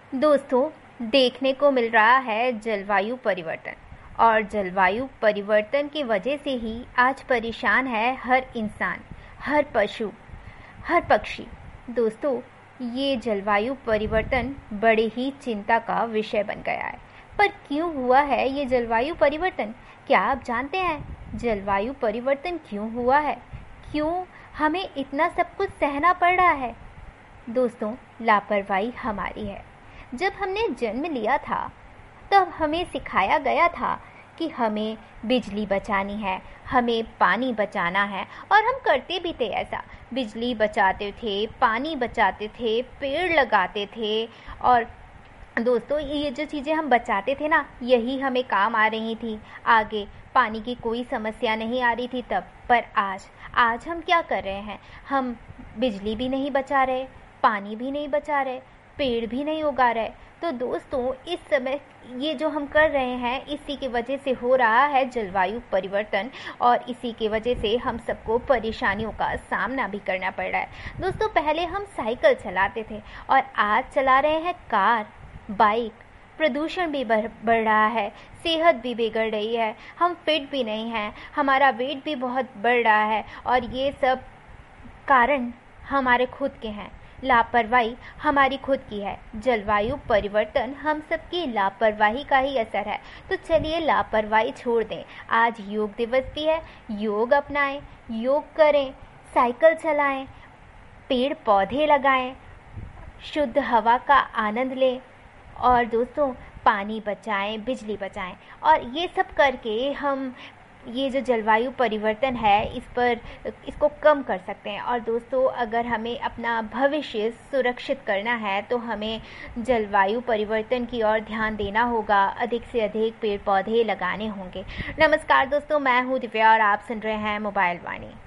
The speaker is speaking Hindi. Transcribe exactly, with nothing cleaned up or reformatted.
दोस्तों, देखने को मिल रहा है जलवायु परिवर्तन और जलवायु परिवर्तन की वजह से ही आज परेशान है हर इंसान, हर पशु, हर पक्षी। दोस्तों, ये जलवायु परिवर्तन बड़े ही चिंता का विषय बन गया है। पर क्यों हुआ है ये जलवायु परिवर्तन? क्या आप जानते हैं जलवायु परिवर्तन क्यों हुआ है? क्यों हमें इतना सब कुछ सहना पड़ रहा है? दोस्तों, लापरवाही हमारी है। जब हमने जन्म लिया था तब हमें सिखाया गया था कि हमें बिजली बचानी है, हमें पानी बचाना है, और हम करते भी थे ऐसा। बिजली बचाते थे, पानी बचाते थे, पेड़ लगाते थे। और दोस्तों, ये जो चीज़ें हम बचाते थे ना, यही हमें काम आ रही थी। आगे पानी की कोई समस्या नहीं आ रही थी तब। पर आज आज हम क्या कर रहे हैं? हम बिजली भी नहीं बचा रहे, पानी भी नहीं बचा रहे, पेड़ भी नहीं उगा रहे। तो दोस्तों, इस समय ये जो हम कर रहे हैं, इसी की वजह से हो रहा है जलवायु परिवर्तन, और इसी की वजह से हम सबको परेशानियों का सामना भी करना पड़ रहा है। दोस्तों, पहले हम साइकिल चलाते थे और आज चला रहे हैं कार, बाइक। प्रदूषण भी बढ़ बढ़ रहा है, सेहत भी बिगड़ रही है, हम फिट भी नहीं हैं, हमारा वेट भी बहुत बढ़ रहा है। और ये सब कारण हमारे खुद के हैं। लापरवाही हमारी खुद की है। जलवायु परिवर्तन हम सबकी लापरवाही का ही असर है। तो चलिए लापरवाही छोड़ दें। आज योग दिवस भी है, योग अपनाएं, योग करें, साइकिल चलाएं, पेड़ पौधे लगाएं, शुद्ध हवा का आनंद लें, और दोस्तों पानी बचाएं, बिजली बचाएं। और ये सब करके हम ये जो जलवायु परिवर्तन है इस पर इसको कम कर सकते हैं। और दोस्तों, अगर हमें अपना भविष्य सुरक्षित करना है तो हमें जलवायु परिवर्तन की ओर ध्यान देना होगा, अधिक से अधिक पेड़ पौधे लगाने होंगे। नमस्कार दोस्तों, मैं हूँ दिव्या और आप सुन रहे हैं मोबाइल वाणी।